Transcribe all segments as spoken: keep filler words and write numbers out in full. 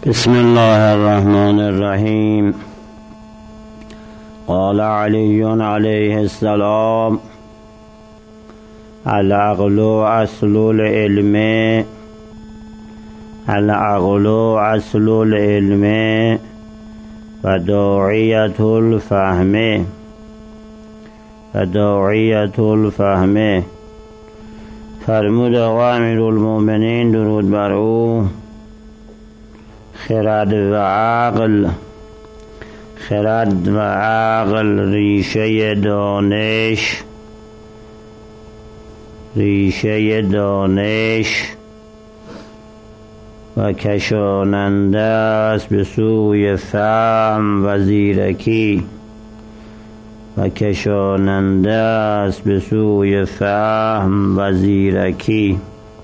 بسم الله الرحمن الرحیم. قال علی علیه السلام: العقل اصل العلم، العقل اصل العلم و داعیة الفهم، و داعیة الفهم. فرمود آقا امیرالمؤمنین درود بر او: خرد و عقل، خرد و عقل ریشه دانش، ریشه دانش و کشاننده است به سوی فهم و زیرکی، و کشاننده است به سوی فهم و زیرکی.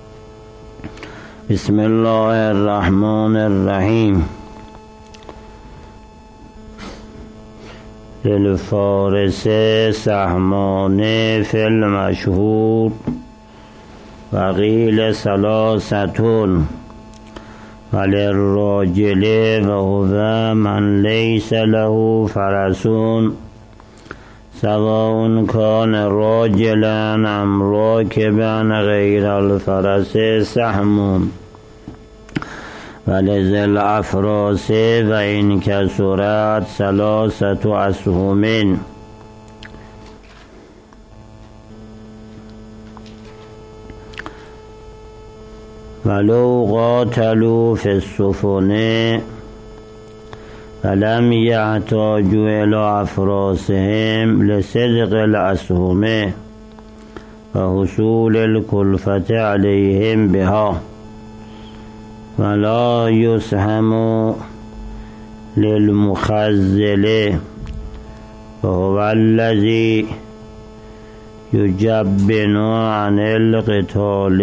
بسم الله الرحمن الرحیم. للفارس سهمان فی المشهور و قیل ثلاثة وللراجل و هو من لیس له فرس سواء کان راجلا ام راکبا غیر الفرس سهم ولذی الافراس و ان کثرت ثلاثة اسهم. ولو قاتلوا فی السفن فلم یحتاجوا الی افراسهم لصدق الاسهم و حصول الکلفة علیهم بها، ولا یسهم للمخزل وهو الذی یجبن عن القتال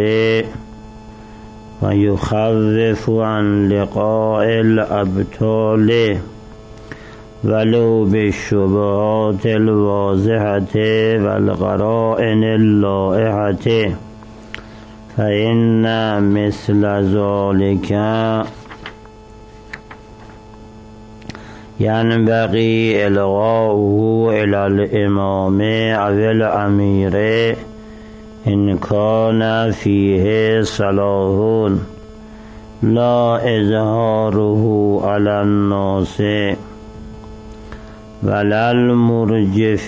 و یخوف عن لقاء الابطال ولو بالشبهات الواضحة والقرائن اللائحة، فإن مثل ذلك ينبغي إلغاؤه إلى الإمام أو الأمير إن كان فيه صلاح، لا إظهاره على الناس ولا المرجف.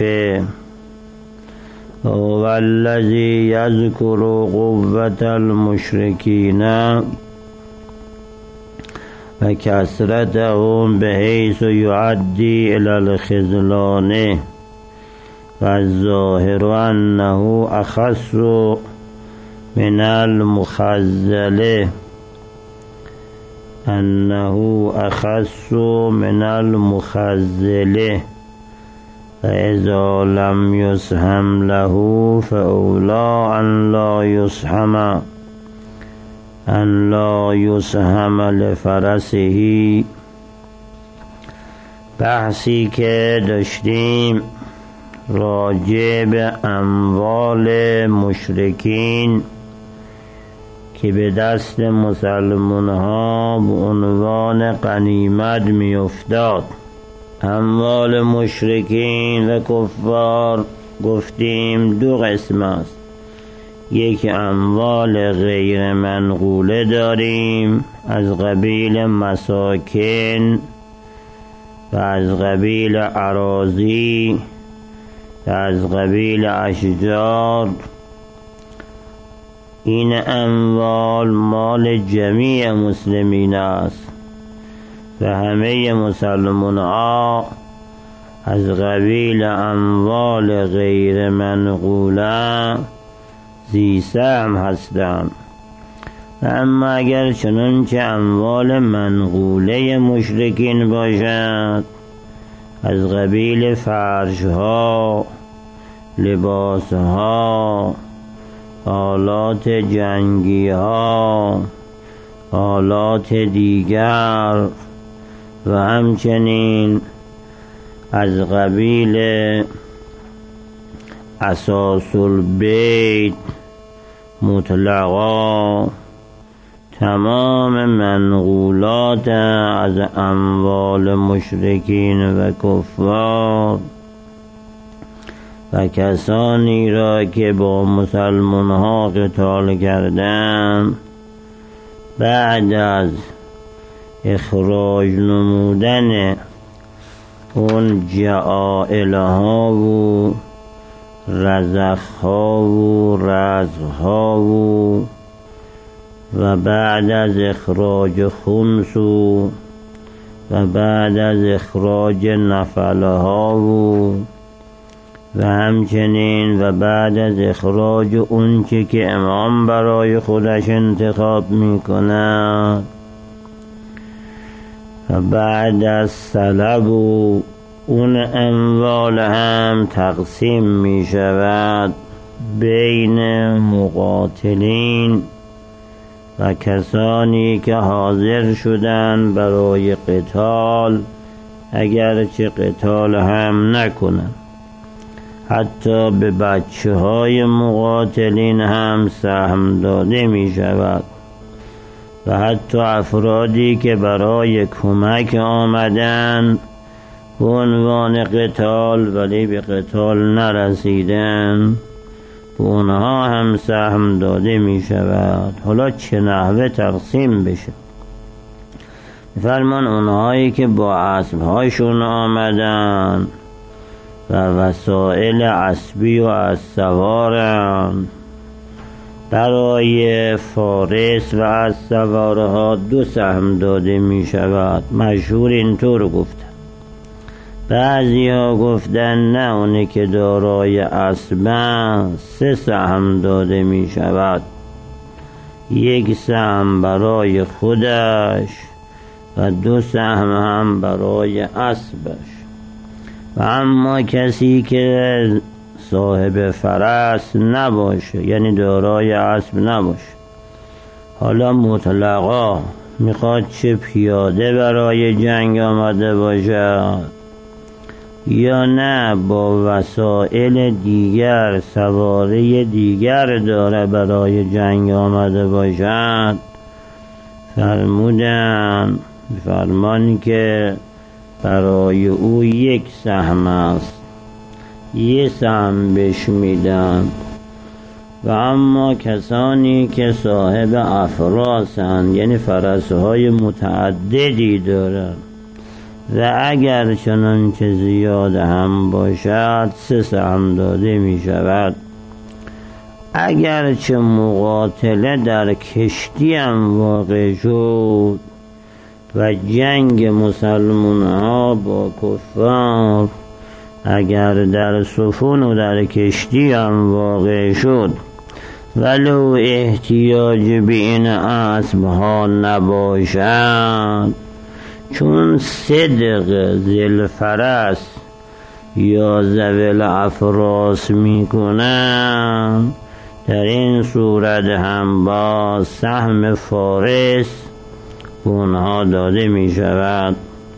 هو الذي يذكر قوة المشركين وكثرتهم بحيث يؤدي إلى الخذلان، والظاهر أنه أخص من المخزل، أنه أخص من المخزل، فإذا لم يسهم له فأولى أن لا يسهم أن لا يسهم لفرسه. بحثی که داشتیم راجع به اموال مشرکین که به دست مسلمان ها به عنوان غنیمت می افتاد. اموال مشرکین و کفار گفتیم دو قسم است. یک اموال غیر منقوله داریم از قبیل مساکن و از قبیل اراضی و از قبیل اشجار. این اموال مال جمیع مسلمین است و همه مسلمان ها از قبیل اموال غیر منقوله ذی سهم هستند. و اما اگر چنانچه اموال منقوله مشرکین باشد از قبیل فرش ها، لباس ها، آلات جنگی ها، آلات دیگر و همچنین از قبیل اساس البیت مطلقا تمام منقولات از اموال مشرکین و کفار و کسانی را که با مسلمان ها قتال کردند بعد از اخراج نمودن اون جعائل ها و رزخ ها و رزق ها و و بعد از اخراج خمس و و بعد از اخراج نفله ها و و همچنین و بعد از اخراج اونچه که امام برای خودش انتخاب میکند و بعد از طلب و اون اموال هم تقسیم می شود بین مقاتلین و کسانی که حاضر شدن برای قتال اگرچه قتال هم نکنن. حتی به بچه های مقاتلین هم سهم داده می شود و حتی افرادی که برای کمک آمدن به عنوان قتال ولی به قتال نرسیدن به اونها هم سهم داده می شود. حالا چه نحوه تقسیم بشه؟ فرمان اونهایی که با اسبهاشون آمدن و وسایل اسبی و از سوارن برای فارس و از سوارها دو سهم داده می شود. مشهور اینطور گفتن. بعضی ها گفتن نه، اونی که دارای اسبن سه سهم داده می شود، یک سهم برای خودش و دو سهم هم برای اسبش. و اما کسی که صاحب فرس نباشه یعنی دارای اسب نباشه، حالا مطلقا میخواد چه پیاده برای جنگ آمده باشد یا نه با وسایل دیگر سواره دیگر داره برای جنگ آمده باشد، فرمودن فرمان که برای او یک سهم است، یک سهم بهش میدن. و اما کسانی که صاحب افراسند یعنی فرسهای متعددی دارن و اگر چنانچه زیاد هم باشد سه سهم داده می شود. اگرچه مقاتله در کشتی هم واقع شد و جنگ مسلمان ها با کفار اگر در سفن و در کشتی هم واقع شد ولو احتیاج به این اسب ها نباشد، چون صدق ذل فرس یا ذویل افراس میکنن، در این صورت هم با سهم فارس اونها داده می شود.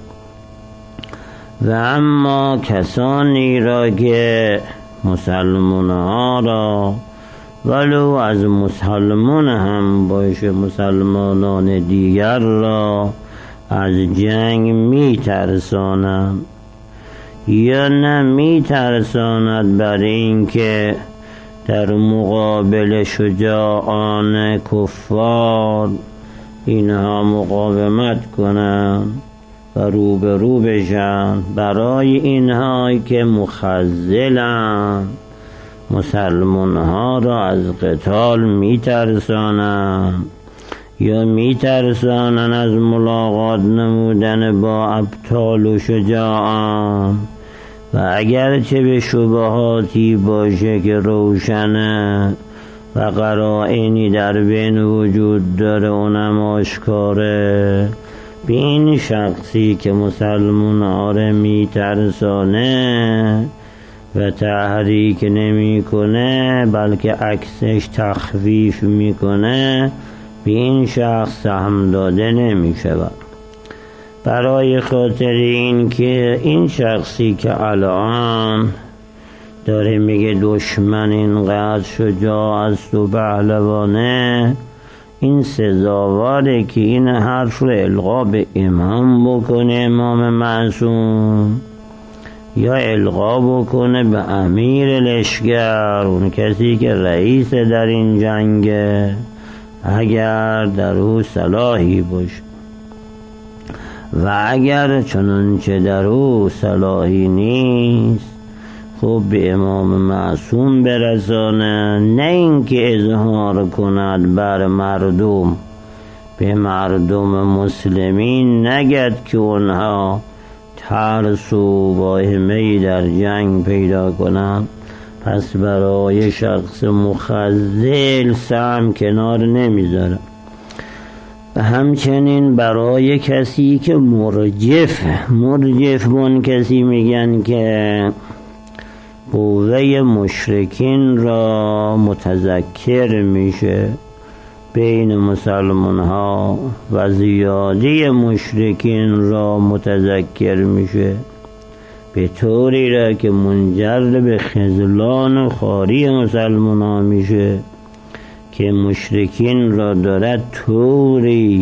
و اما کسانی را که مسلمان ها را ولو از مسلمان هم باشه مسلمانان دیگر را از جنگ می ترسانند یا نه می ترساند بر این که در مقابل شجاعان کفار اینها مقاومت کنند و روبرو بشن، برای اینها که مخذلند مسلمان ها را از قتال می ترسانند یا می ترسانند از ملاقات نمودن با ابطال و شجاعان. و اگرچه به شبهاتی باشه که روشنه و قرائنی در بین وجود داره اونم آشکاره، به این شخصی که مسلمان آره می ترسانه و تحریک نمی کنه بلکه عکسش تخفیف می کنه، به این شخص سهم داده نمی شود. برای خاطر این که این شخصی که الان داره میگه دشمن اینقدر شجاع است و پهلوانه، این سزاواره که این حرف رو القا به امام بکنه، امام معصوم، یا القا بکنه به امیر لشکر، اون کسی که رئیس در این جنگه، اگر در او صلاحی باشه. و اگر چنانچه در او صلاحی نیست، خب به امام معصوم برسانه، نه اینکه اظهار کند بر مردم، به مردم مسلمین نگد که اونها ترس و واهمه‌ای در جنگ پیدا کنند، پس برای شخص مخذل سهم کنار نمیذاره. و همچنین برای کسی که مرجف مرجف بون کسی میگن که قوه مشرکین را متذکر میشه بین مسلمان ها و زیادی مشرکین را متذکر میشه، به طوری را که منجر به خذلان و خواری مسلمان ها میشه که مشرکین را دارد طوری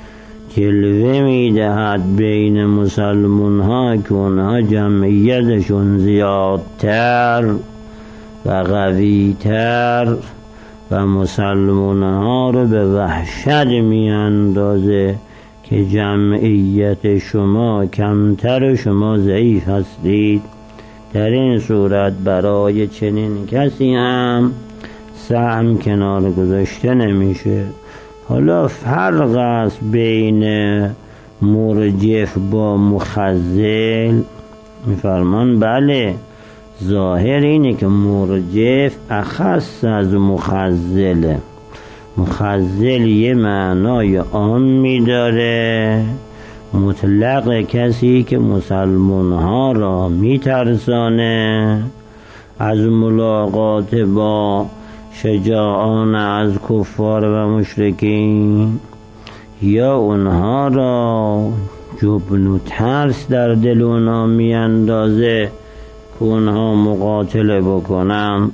جلوه میدهد بین مسلمان ها که اونها جمعیتشون زیادتر و قویتر و مسلمان ها رو به وحشت میاندازه که جمعیت شما کمتر و شما ضعیف هستید. در این صورت برای چنین کسی هم سهم کنار گذاشته نمیشه. حالا فرق است بین مرجف با مخذل. میفرمان بله، ظاهر اینه که مرجف اخص از مخذله. مخذل یه معنای عام میداره، مطلق کسی که مسلمان ها را میترسانه از ملاقات با شجاعان از کفار و مشرکین، یا اونها را جبن و ترس در دل اونها میاندازه که اونها مقاتله بکنن.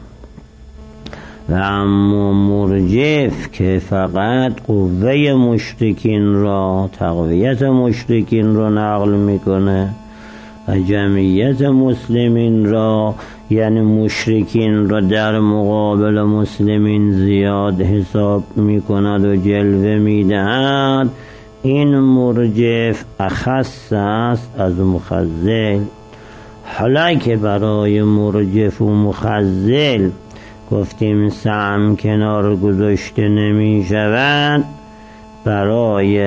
و اما مرجف که فقط قوه مشرکین را، تقویت مشرکین را نقل میکنه و جمعیت مسلمین را، یعنی مشرکین را در مقابل مسلمین زیاد حساب میکند و جلوه میدهد، این مرجف اخص است از مخذل. حالا که برای مرجف و مخذل گفتیم سهم کنار گذاشته نمی شود، برای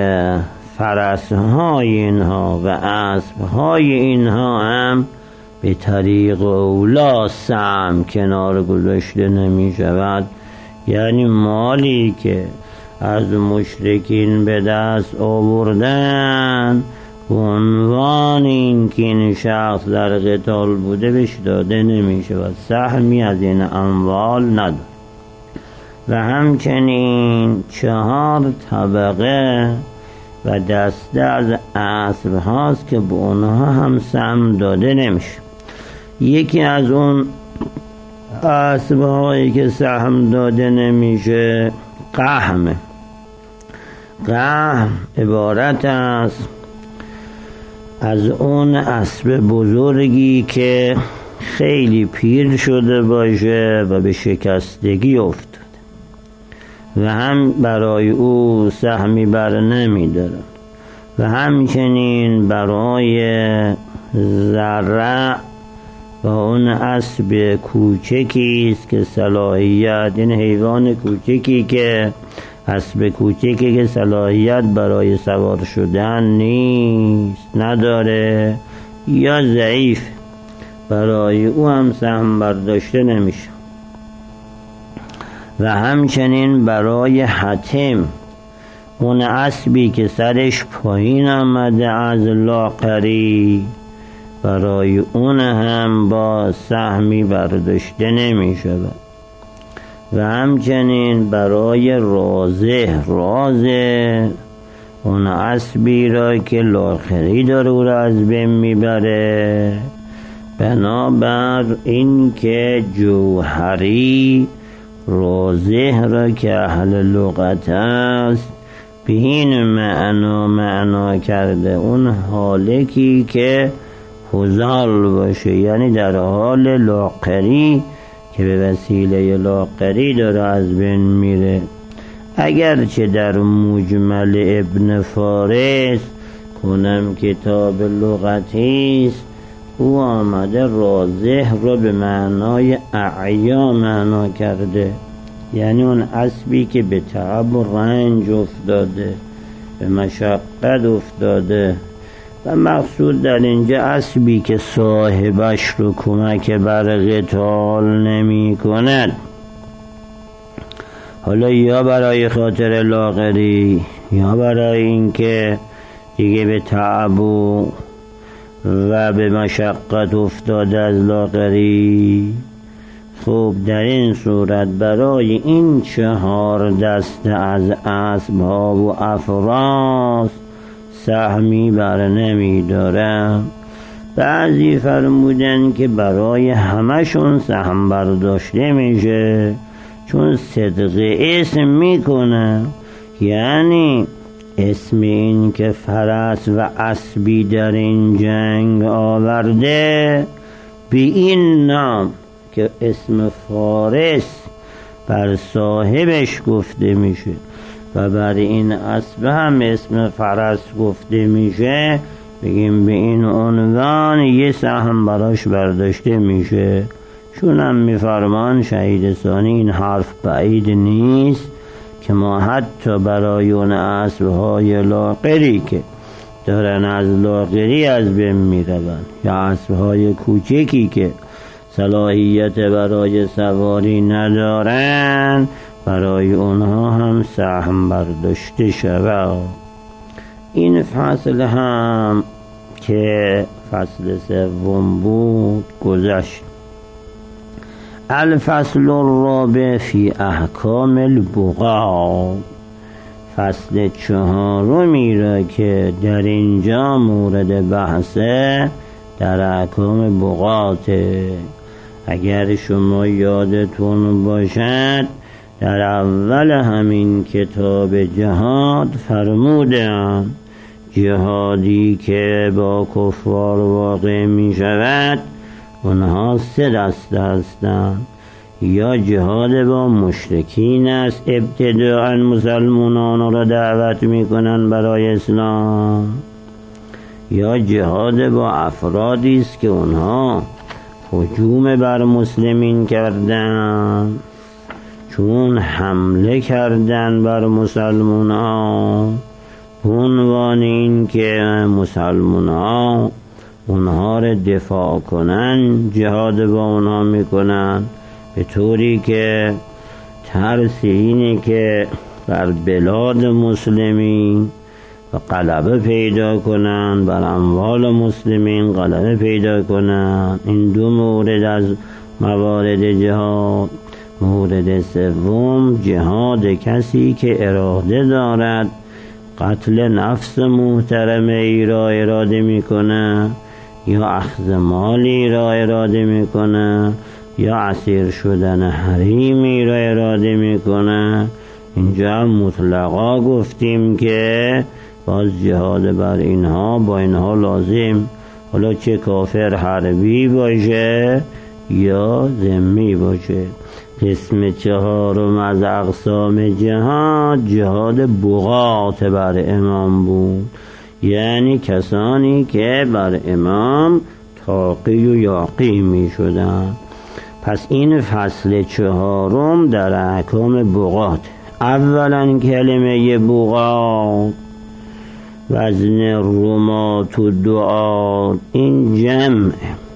فرسهای اینها و اسبهای اینها هم به طریق اولا سهم کنار گذاشته نمی شود. یعنی مالی که از مشرکین به دست آوردن به عنوان اینکه این شخص در قتال بوده بهش داده نمی شود، سهمی از این اموال نداره. و همچنین چهار طبقه و دسته از اسب هاست که به اونها هم سهم داده نمیشه. یکی از اون اسب هایی که سهم داده نمیشه قحمه. قحم عبارت است از اون اسب بزرگی که خیلی پیر شده باشه و به شکستگی افتاده و هم برای او سهمی بر نمی دارن. و همچنین برای زرع و اون اسب کوچکی است که صلاحیت، این حیوان کوچکی که اسب کوچکی که صلاحیت برای سوار شدن نیست، نداره یا ضعیف، برای او هم سهم برداشته نمیشه. و همچنین برای حتم، اون اسبی که سرش پایین آمده از لاغری، برای اون هم با سهمی برداشته نمی شود. و همچنین برای رازه رازه اون اسبی را که لاغری داره او را از بین میبره، بنابر این که جوهری راضح را که اهل لغت است به این معنا معنا کرده اون حالکی که هزال باشه، یعنی در حال لاغری که به وسیله لاغری داره از بین میره. اگرچه در مجمل ابن فارس کنم کتاب لغتیست، او آمده راضح را به معنای اعیا معنا کرده، یعنی اون اسبی که به تعب و رنج افتاده، به مشقت افتاده، و مقصود در اینجا اسبی که صاحبش رو کمک بر قتال نمی کند، حالا یا برای خاطر لاغری یا برای اینکه دیگه به تعب و و به مشقت افتاده از لاغری. خب در این صورت برای این چهار دسته از اسب‌ها و افراس سهمی بر نمی دارم. بعضی فرمودن که برای همشون سهم برداشته میشه، چون صدق اسم میکنه، یعنی اسم این که فرس و اسبی در این جنگ آورده به این نام که اسم فارس بر صاحبش گفته میشه و بر این اسب هم اسم فرس گفته میشه، بگیم به این عنوان یه سهم براش برداشته میشه. چون هم میفرمان شهید ثانی این حرف بعید نیست که ما حتی برای اون اسبهای لاغری که دارن از لاغری از بین میروند یا اسبهای کوچکی که صلاحیت برای سواری ندارن، برای اونها هم سهم برداشته شود. این فصل هم که فصل سوم بود گذشت. الفصل الرابع فی احکام البغا، فصل چهارمی را که در اینجا مورد بحثه در احکام بغاته. اگر شما یادتون باشد در اول همین کتاب جهاد فرمودم جهادی که با کفار واقع می شود اونها سه دسته هستند. یا جهاد با مشرکین است، ابتداء مسلمانان را دعوت می کنند برای اسلام، یا جهاد با افرادی است که اونها هجوم بر مسلمین کردن، چون حمله کردن بر مسلمانان عنوان این که مسلمانان اونها را دفاع کنن، جهاد با اونها میکنن، به طوری که ترس اینه که بر بلاد مسلمین و غلبه پیدا کنن، بر اموال مسلمین غلبه پیدا کنن. این دو مورد از موارد جهاد. مورد سوم جهاد کسی که اراده دارد قتل نفس محترمه ای را اراده میکنه، یا اخذ مالی را اراده میکنه، یا اسیر شدن حریمی را اراده میکنه. اینجا مطلقا گفتیم که باز جهاد بر اینها با اینها لازم، حالا چه کافر حربی باشه یا ذمی باشه. قسم چهارم از اقسام جهاد جهاد بغات بر امام بود، یعنی کسانی که بر امام تاقی و یاقی می شدن. پس این فصل چهارم در احکام بغات. اولا کلمه بغات وزن رمات و دعات، این جمع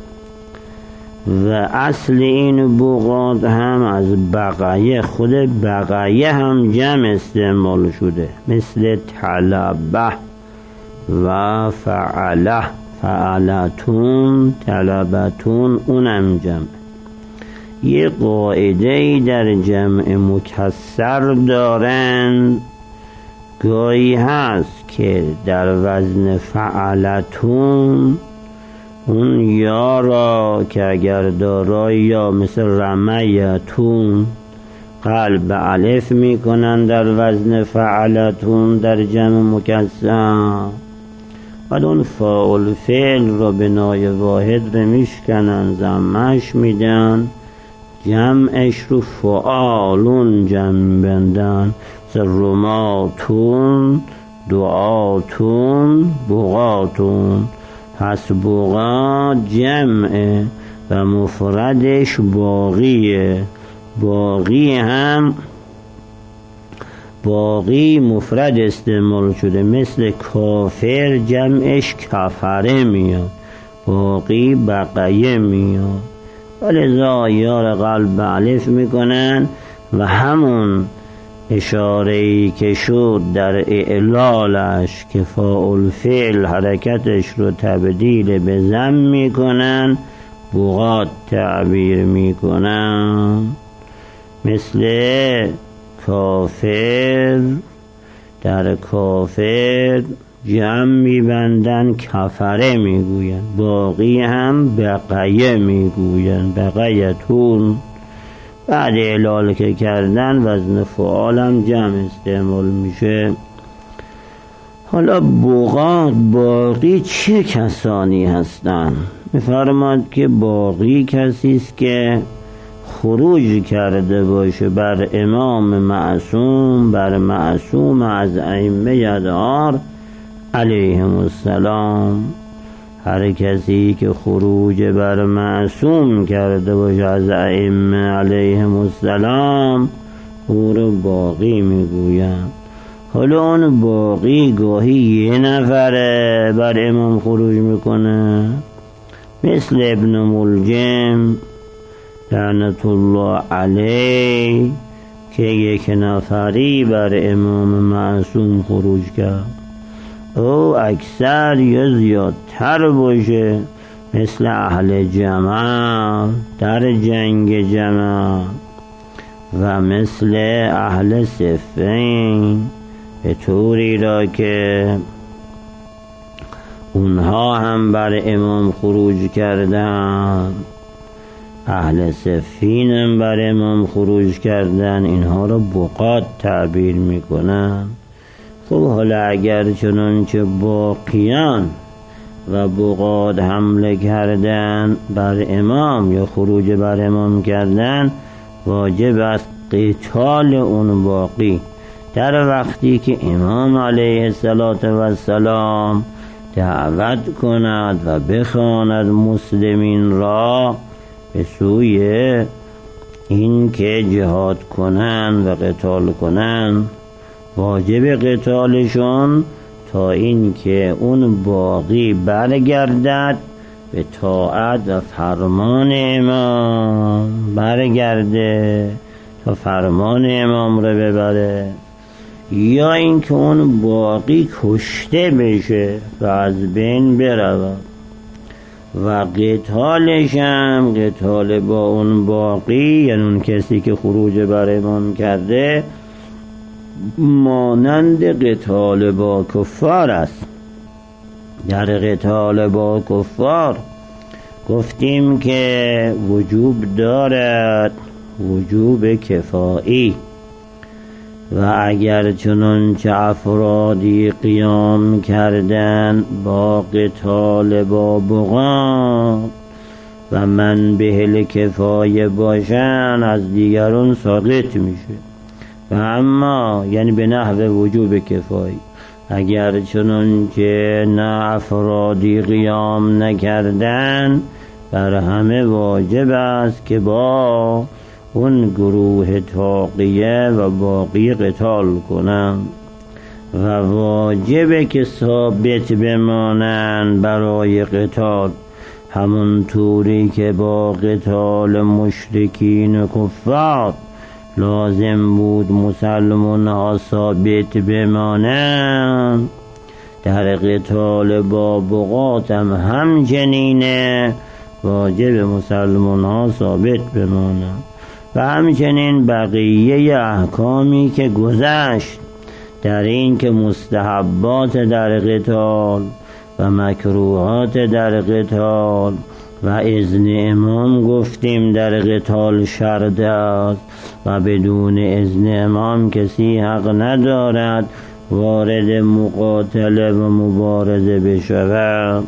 و اصل این بغات هم از بقیه، خود بقیه هم جمع استعمال شده، مثل طلبه و فعله، فعلتون، طلبتون، اونم جمع. یه قاعده در جمع مکسر دارن، گاهی هست که در وزن فعلتون اون یا را که اگر دارای یا مثل رمیتون قلب الف میکنن در وزن فعلتون در جمع مکسر، بعد اون فاعل فعل رو بنای واحد رو میشکنن زمش میدن، جمعش رو فعالون جمع بندن، مثل رماتون دعاتون بغاتون. پس بغا جمعه و مفردش باقیه. باقی هم باقی مفرد استعمال شده، مثل کافر جمعش کفره میاد، باقی بقیه میاد. ولذا یار قلب الف میکنن و همون اشاره‌ای که شد در اعلالش که فاعل فعل حرکتش رو تبدیل به ضم میکنن، بغات تعبیر میکنن. مثل کافر در کافر جمع میبندن کفره میگوین، باقی هم بقیه میگوین، بقیتون. بعد اعلال که کردن وزن فعال هم جمع استعمال میشه. حالا بغات باقی چه کسانی هستند؟ میفرماد که باقی کسی است که خروج کرده باشه بر امام معصوم، بر معصوم از ائمه ادهار علیهم السلام. هر کسی که خروج بر معصوم کرده باشه از ائمه علیهم السلام او رو باقی میگویم. حالا اون باقی گاهی یه نفره بر امام خروج میکنه، مثل ابن ملجم لعنت الله علیه که یک نفری بر امام معصوم خروج کرد، او اکثر یا زیادتر باشه، مثل اهل جمع در جنگ جمع و مثل اهل صفین، به طوری را که اونها هم بر امام خروج کردن، اهل صفین هم بر امام خروج کردن، اینها را بغات تعبیر میکنن. خب حالا اگر چنانچه باقیان و بغات حمله کردن بر امام یا خروج بر امام کردن، واجب است قتال اون باقی در وقتی که امام علیه السلام دعوت کند و بخواند مسلمین را به سوی این که جهاد کنند و قتال کنند. واجب قتالشون تا این که اون باقی برگردد به طاعت و فرمان امام، برگرده تا فرمان امام رو ببره، یا اینکه اون باقی کشته بشه و از بین برود. و قتالش هم قتال با اون باقی، یعنی اون کسی که خروج بر امام کرده، مانند قتال با کفار است. در قتال با کفار گفتیم که وجوب دارد، وجوب کفایی، و اگر چنانچه افرادی قیام کردن با قتال با بغات و من به کفایه باشن، از دیگران ساقط میشه. و اما یعنی به نحو وجوب کفایی، اگر چنانچه نه افرادی قیام نکردن، بر همه واجب است که با اون گروه تاقیه و باقی قتال کنن، و واجبه که ثابت بمانند برای قتال، همون طوری که با قتال مشرکین و کفار لازم بود مسلمان ها ثابت بمانند، در قتال با بغات هم همچنینه واجب مسلمان ها ثابت بمانند. و همچنین بقیه احکامی که گذشت در این که مستحبات در قتال و مکروهات در قتال و اذن امام گفتیم در قتال شرط است و بدون اذن امام کسی حق ندارد وارد مقاتله و مبارزه بشود.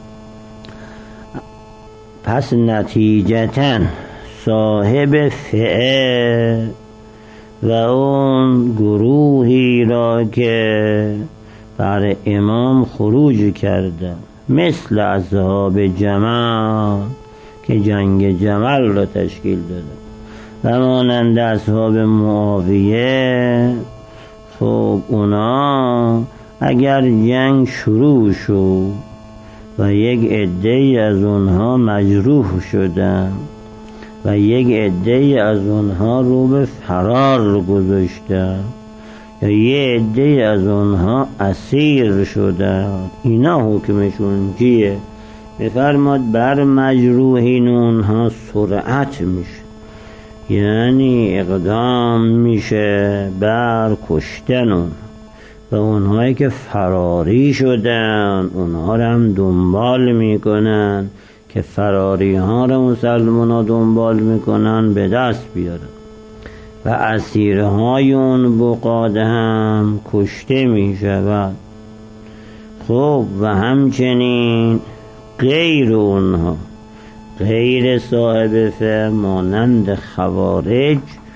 پس نتیجتاً صاحب فئه و اون گروهی را که بر امام خروج کرده مثل اصحاب جمل که جنگ جمل را تشکیل داده و مانند اصحاب معاویه، خب اونا اگر جنگ شروع شد و یک عده‌ای از اونها مجروح شدن و یک عده‌ای از اونها رو به فرار گذاشتن یا یک عده‌ای از اونها اسیر شدن، اینا حکمشون چیه؟ بفرماد بر مجروحین اونها سرعت میشه، یعنی اقدام میشه بر کشتن اون و اونهایی که فراری شدن اونها رو هم دنبال میکنن که فراری ها رو مسلمان ها دنبال میکنن به دست بیارن و اسیرهای اون بقاد هم کشته میشود. خب و همچنین غیر اونها، غیر صاحب فعل مانند خوارج،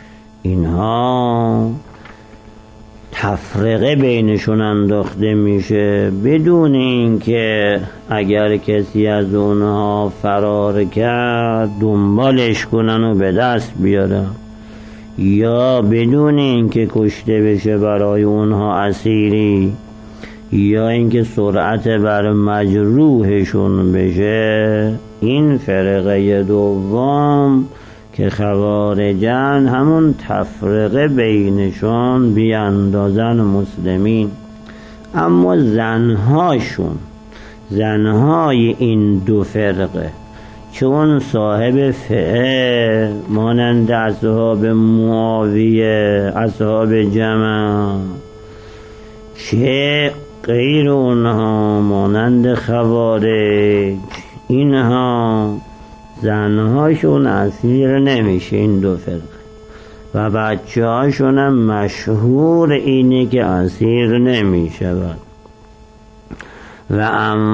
اینها تفرقه بینشون انداخته میشه بدون اینکه اگر کسی از اونها فرار کرد دنبالش کنن و به دست بیارن یا بدون اینکه کشته بشه برای اونها اسیری یا اینکه سرعت بر مجروحشون بشه. این فرقه دوم که خوارجن همون تفرقه بینشون بیاندازن مسلمین، اما زنهاشون، زنهای این دو فرقه چون صاحب فئه مانند اصحاب معاویه، اصحاب جمل، چه غیر اونها مانند خوارج، اینها زنهاشون اسیر نمیشه این دو فرقه و بچه هاشون هم مشهور اینه که اسیر نمیشه و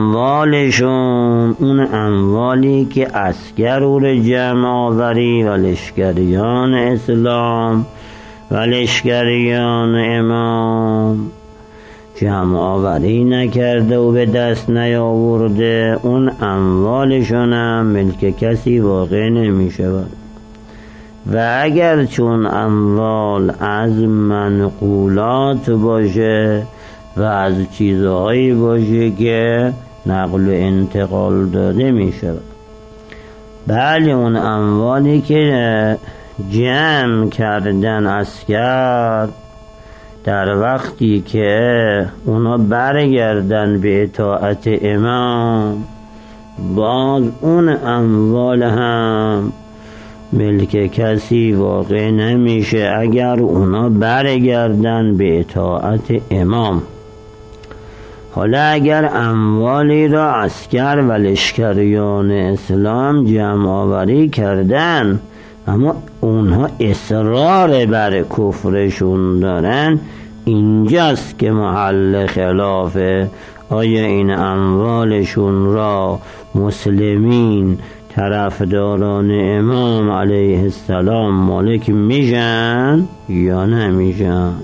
اموالشون اون اموالی که عسکر اور جمع آوری و لشکریان اسلام و لشکریان امام جمع آوری نکرده و به دست نیاورده، اون اموالشون هم ملک کسی واقع نمیشه و اگر چون اموال از منقولات باشه و از چیزهایی باشه که نقل و انتقال داده میشه، بله اون اموالی که جمع کردن عسکر در وقتی که اونا برگردن به اطاعت امام، باز اون اموال هم ملک کسی واقع نمیشه اگر اونا برگردن به اطاعت امام. حالا اگر اموالی را عسکر و لشکریان اسلام جمع آوری کردن اما اونها اصرار بر کفرشون دارن، اینجاست که محل خلافه. آیا این اموالشون را مسلمین طرفداران امام علیه السلام مالک میشن یا نمیشن؟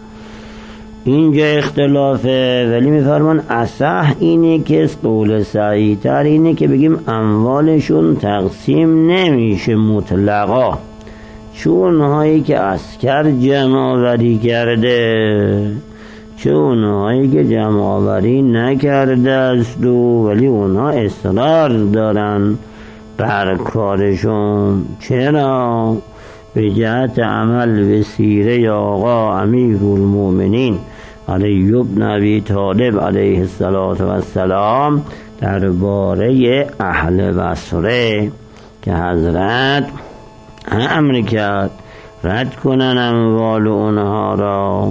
اینجا اختلافه، ولی میفرمان اصح اینه که قول صحیح‌تر اینه که بگیم اموالشون تقسیم نمیشه مطلقا، چون هایی که عسکر جمع آوری کرده، چون هایی که جمع آوری نکرده است و ولی اونها اصرار دارن بر کارشون. چرا؟ به جهت عمل به سیره آقا امیرالمومنین علی بن ابی طالب علیه السلام درباره اهل بصره که حضرت امر کرد رد کنن اموال اونها را،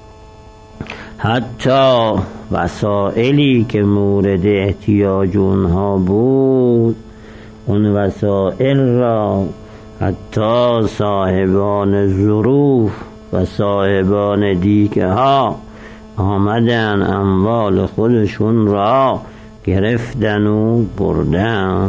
حتی وسائلی که مورد احتیاج اونها بود اون وسائل را حتی صاحبان ظروف و صاحبان دیگه ها آمدن اموال خودشون را گرفتن و بردن.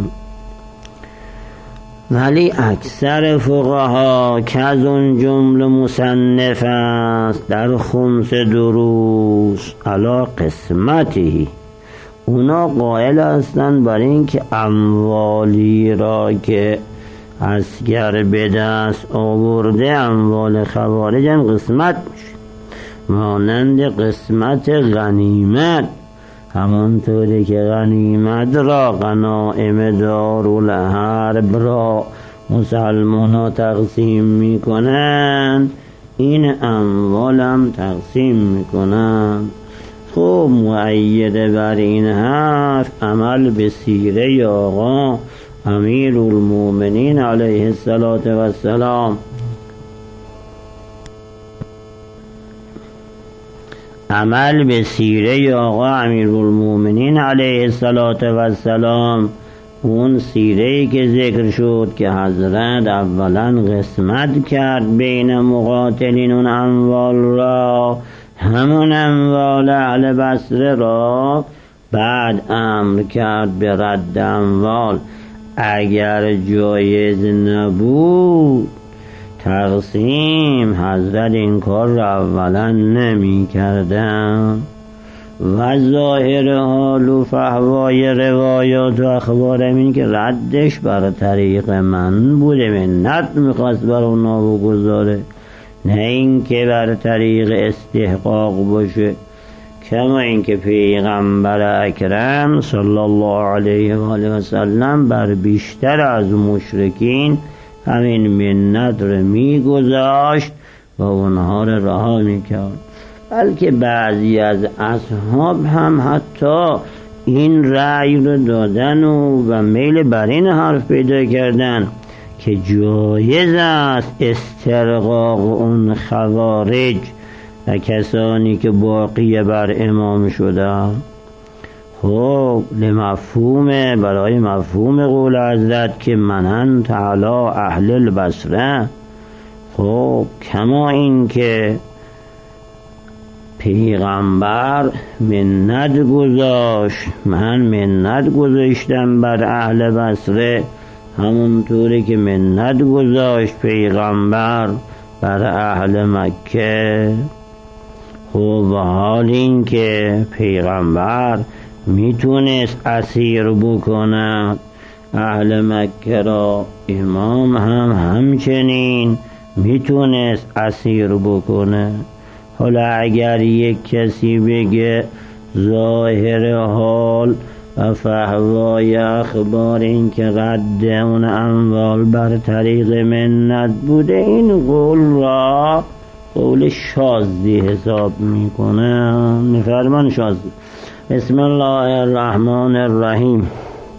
ولی اکثر فقها که از اون جمله مصنف است در خمس دروس علا قسمتی، اونا قائل هستند بر این که اموالی را که عسکر به دست آورده اموال خوارج هم قسمت میشه، مانند قسمت غنیمت، همانطوری که غنیمت را غنایم دارالحرب را مسلمان ها تقسیم میکنن، این اموال هم تقسیم میکنن. خب مؤید بر این حرف عمل به سیره آقا امیر المومنین علیه السلام عمل به سیره آقا امیر المومنین علیه السلام، اون سیره‌ای که ذکر شد که حضرت اولا قسمت کرد بین مقاتلین اون اموال را، همون اموال اهل بصره را، بعد امر کرد به رد اموال. اگر جایز نبود تقسیم، حضرت این کار را اولا نمی کردن و ظاهر حال و فحوای روایات و اخبار این که ردش بر طریق من بوده، منت میخواست بر اونا بگذاره، نه این که بر طریق استحقاق باشه. کما اینکه پیغمبر اکرم صلی الله علیه و آله و سلم بر بیشتر از مشرکین همین منت رو میگذاشت و اونها رو رها میکرد. بلکه بعضی از اصحاب هم حتی این رأی رو دادن و, و میل بر این حرف پیدا کردن که جایز است استرقاق اون خوارج و کسانی که باقی بر امام شدن. خب لمفهوم برای مفهوم قول حضرت که منن تعالی اهل البصره. خب کما این که پیغمبر منت گذاشت، من منت گذاشتم بر اهل بصره، همونطوری که منت گذاشت پیغمبر بر اهل مکه. خب و حال این که پیغمبر میتونست اسیر بکند اهل مکه را، امام هم همچنین میتونست اسیر بکنه. حالا اگر یک کسی بگه ظاهر حال و فحوای اخبار این که رد اون اموال بر طریق منت بوده، این قول را قول شاذی حساب میکنه. میفرمان شاذی. بسم الله الرحمن الرحیم.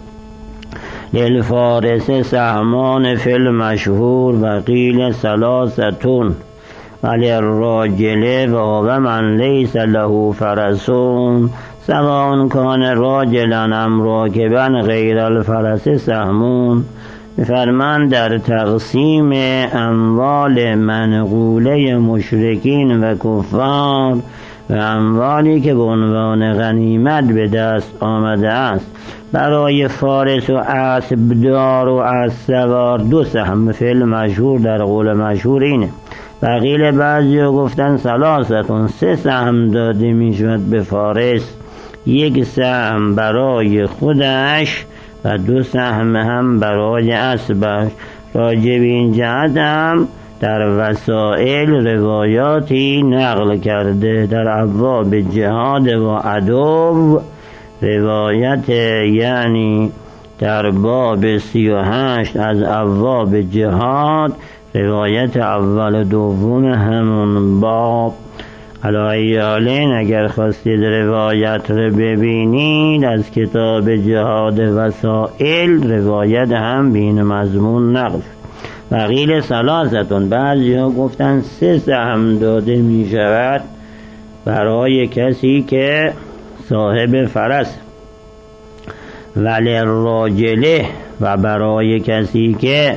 للفارس سهمان فی المشهور و قیل ثلاثتون ولی الراجل و من لیس له فرسون سواء کان راجلا ام راکبا غیر الفرس سهمون. فرمان در تقسیم اموال منقوله مشرکین و کفار و اموالی که به عنوان غنیمت به دست آمده است برای فارس و اسبدار و اسوار دو سهم فعل مشهور در قول مشهور اینه. بقیل بعضی ها گفتن ثلاثتون، سه سهم داده می شود به فارس، یک سهم برای خودش و دو سهم هم برای اسبش. راجب این جهت هم در وسائل روایاتی نقل کرده. در ابواب جهاد و عدو روایت، یعنی در باب سی و هشت از ابواب جهاد روایت اول و دوم همون باب. علایالین اگر خواستید روایت رو ببینید از کتاب جهاد وسائل روایت هم بین مضمون نقل شد. وقیل ثلاثتون، بعضی ها گفتن سه سهم داده می شود برای کسی که صاحب فرس. ولی راجله و برای کسی که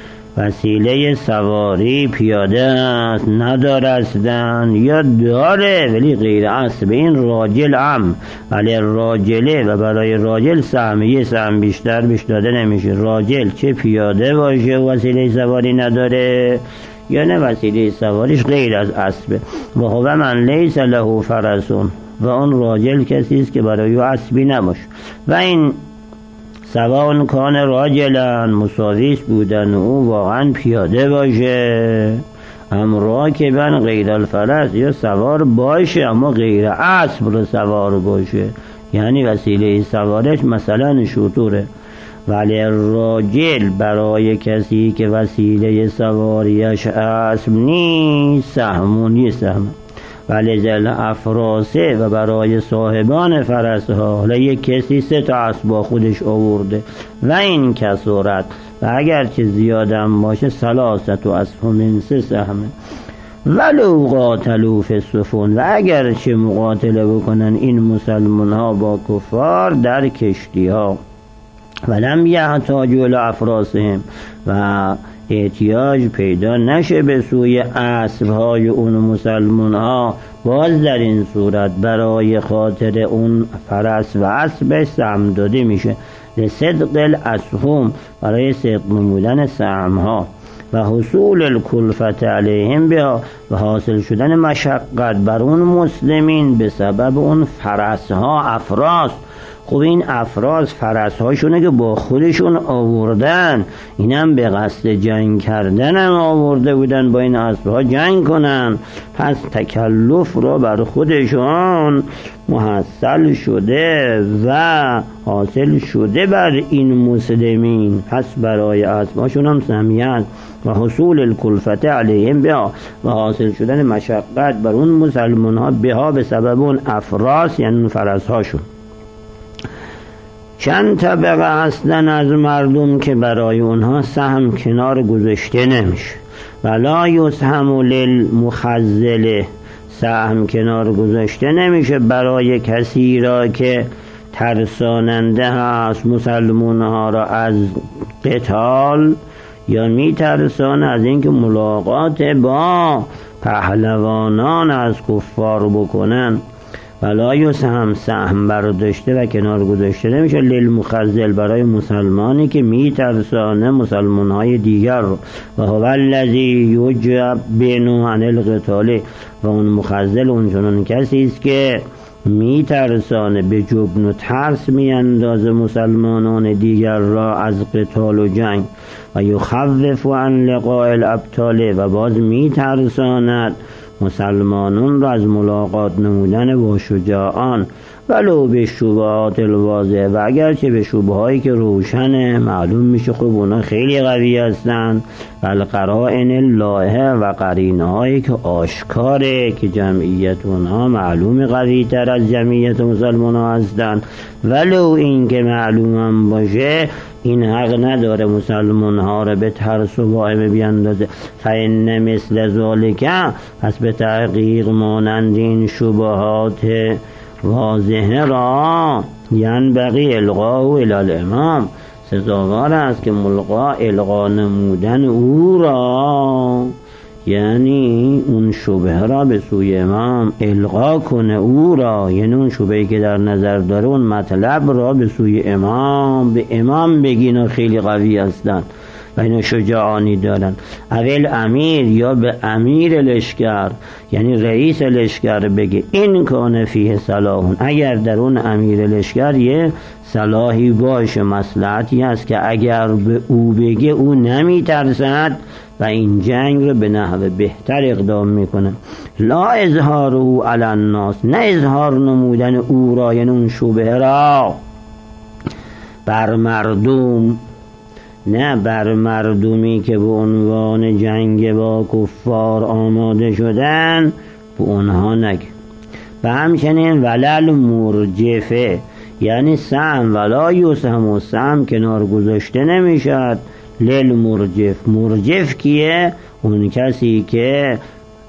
وسیله سواری پیاده است ندارستن یا داره ولی غیر اسب، این راجل هم ولی راجله و برای راجل سهم یه سهم بیشتر بیش داده نمیشه. راجل چه پیاده باشه وسیله سواری نداره یا نه وسیله سواریش غیر از اسبه. و هو من لیس له فرسون، و اون راجل کسی است که برای اسبی نباشه. و این سواء کان راجلا مساویس بودن او واقعا پیاده باشه، هم راکبا غیر الفرس، یا سوار باشه اما غیر اسب رو سوار باشه، یعنی وسیله سوارش مثلا شتوره. ولی راجل برای کسی که وسیله سواریش اسب نیست سهمون یه سهم. ولی زل افراسه و برای صاحبان فرس ها، حالا یک کسی سه تا اسب با خودش آورده و این کسورت و اگر چه زیادم باشه سلاست و اسهم سه سهمه. ولو قاتلوا فی السفن، و اگر چه مقاتله بکنن این مسلمان ها با کفار در کشتی ها، ولم یحتاجوا الی افراسهم، و احتیاج پیدا نشه به سوی اسبهای اون مسلمان ها، باز در این صورت برای خاطر اون فرس و اسب سهم داده میشه. لصدق الاسهم، برای صدق نمودن سهم ها، و حصول الکلفت علیهم بها، و حاصل شدن مشقت بر اون مسلمین به سبب اون فرس ها افراس. خب این افراس فرس هاشونه که با خودشون آوردن، اینم به قصد جنگ کردن هم آورده بودن با این اسب ها جنگ کنن، پس تکلف را بر خودشون محصل شده و حاصل شده بر این مسلمین، پس برای اسب هاشون هم سهمیت و حصول الکلفت علیهم بها، و حاصل شدن مشقت بر اون مسلمان ها بها به سبب اون افراس یعنی فرس هاشون. چند طبقه هستن از مردم که برای اونها سهم کنار گذاشته نمیشه. ولا یسهم للمخذل، سهم کنار گذاشته نمیشه برای کسی را که ترساننده هست مسلمان ها را از قتال، یا می ترسانه از اینکه ملاقات با پهلوانان از کفار بکنن. ولا یسهم، سهم برداشته و کنار گذاشته نمیشه للمخذل، برای مسلمانی که میترسانه مسلمانهای دیگر رو. و هو الذی یجبن عن القتال، و اون مخذل اون چنان کسی است که میترسانه به جبن و ترس میاندازه مسلمانان دیگر را از قتال و جنگ. و یخوف عن لقاء الابطال، و باز میترساند مسلمانان را از ملاقات نمودن با شجاعان. ولو به شبهات الواضحه، و اگرچه به شبهایی که روشنه معلوم میشه خب اونا خیلی قوی هستن، بل قرائن الله، و قرینه هایی که آشکاره که جمعیت اونها معلوم قوی تر از جمعیت مسلمان ها هستن. ولو این که معلومم باشه این حق نداره مسلمان ها را به ترس و واهمه بیندازه. فإن مثل ذالک، پس به تحقیق مانند این شبهات واضحه را ینبغی القاء الی الامام، سزاوار است که ملقا القا نمودن او را، یعنی اون شبهه را به سوی امام القا کنه او را، یعنی اون شبهه‌ای که در نظر داره اون مطلب را به سوی امام به امام بگین و خیلی قوی هستن و اینا شجاعانی دارن. اول امیر، یا به امیر لشکر یعنی رئیس لشکر بگه این کانه فیه صلاحون، اگر در اون امیر لشکر یه صلاحی باشه مصلحتی هست که اگر به او بگه او نمی ترسد و این جنگ رو به نحو بهتر اقدام میکنه. لا اظهار او علی الناس، نه اظهار نمودن او را یعنی اون شبهه را بر مردم، نه بر مردمی که به عنوان جنگ با کفار آماده شدن به اونها نگه. و همچنین ولل مرجفه، یعنی سهم ولا یسهم، و سهم کنار گذاشته نمیشد لل مرجف. مرجف کیه؟ اون کسی که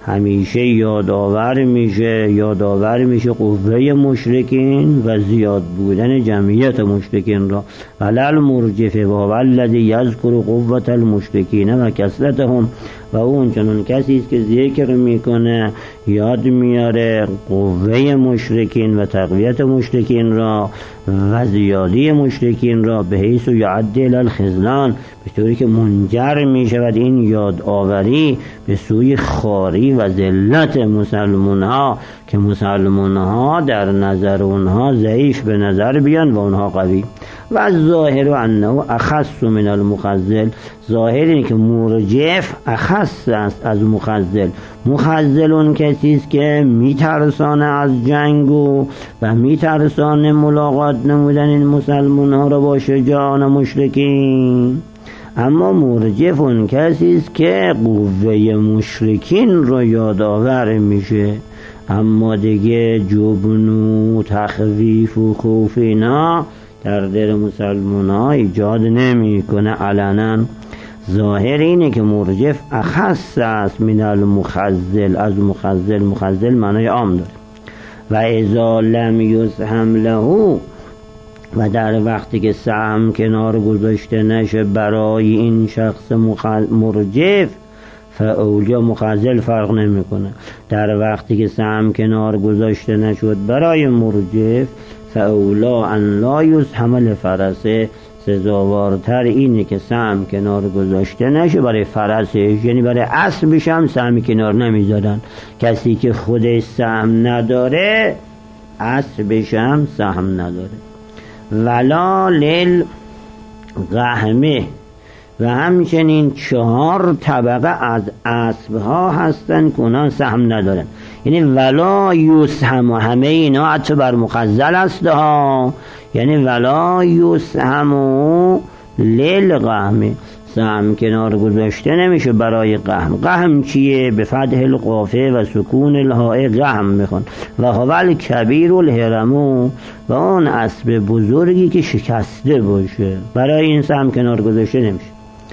همیشه یادآور میشه یادآور میشه قوه مشرکین و زیاد بودن جمعیت مشرکین را. ولل مرجفه و الذی یذکر قوة المشرکین و کثرتهم، و اون چنون کسی است که ذکر میکنه، یاد میاره قوه مشرکین و تقویت مشرکین را و زیادی مشرکین را، به حیث یعدل الخذلان، به طوری که منجر میشود این یادآوری به سوی خاری و ذلت مسلمان ها، که مسلمان ها در نظر اونها ضعیف به نظر بیان و اونها قوی. و ظاهر انه اخص من المخذل، ظاهر اینه که مرجف اخص است از مخذل. مخذل اون کسی است که میترسانه از جنگ و و میترسانه ملاقات نمودن این مسلمان ها را با شجاعان مشرکین. اما مرجف اون کسی است که قوه مشرکین رو یادآور میشه، اما دیگه جبن و تخویف و خوف اینا در دل مسلمان ها ایجاد نمی کنه علنا. ظاهر اینه که مرجف اخص است من المخذل، از مخذل. مخذل معنای عام داره. و اذا لم یسهم له، و در وقتی که سهم کنار گذاشته نشه برای این شخص مرجف، فاولیا مخذل فرق نمیکنه. در وقتی که سهم کنار گذاشته نشد برای مرجف، فاولا ان لا یسهم لفرسه، سزاوارتر اینه که سهم کنار گذاشته نشه برای فرسش، یعنی برای اسبش هم سهم کنار نمیذارن. کسی که خودش سهم نداره اسبش هم سهم نداره. ولا للغهمه، و همچنین چهار طبقه از اسبها هستن که اونا سهم ندارن. یعنی ولا یسهم، همه اینا عطف بر مخزل است ها، یعنی ولا یسهم للغهم، سهم کنار گذاشته نمیشه برای قهم. قهم چیه؟ به فتح القافه و سکون الهاء قهم میخوان. و هو الکبیر الهرمو، و اون اسب بزرگی که شکسته باشه برای این سهم کنار گذاشته نمیشه.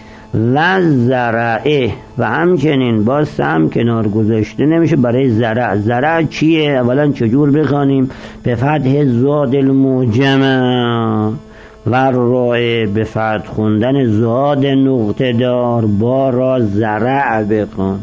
و زرعه، و همچنین با سهم کنار گذاشته نمیشه برای زرع. زرع چیه؟ اولا چجور بخوانیم؟ به فتح زاد المعجمه و رای، به فتح خوندن زاد نقطه دار با را زرع بخوان،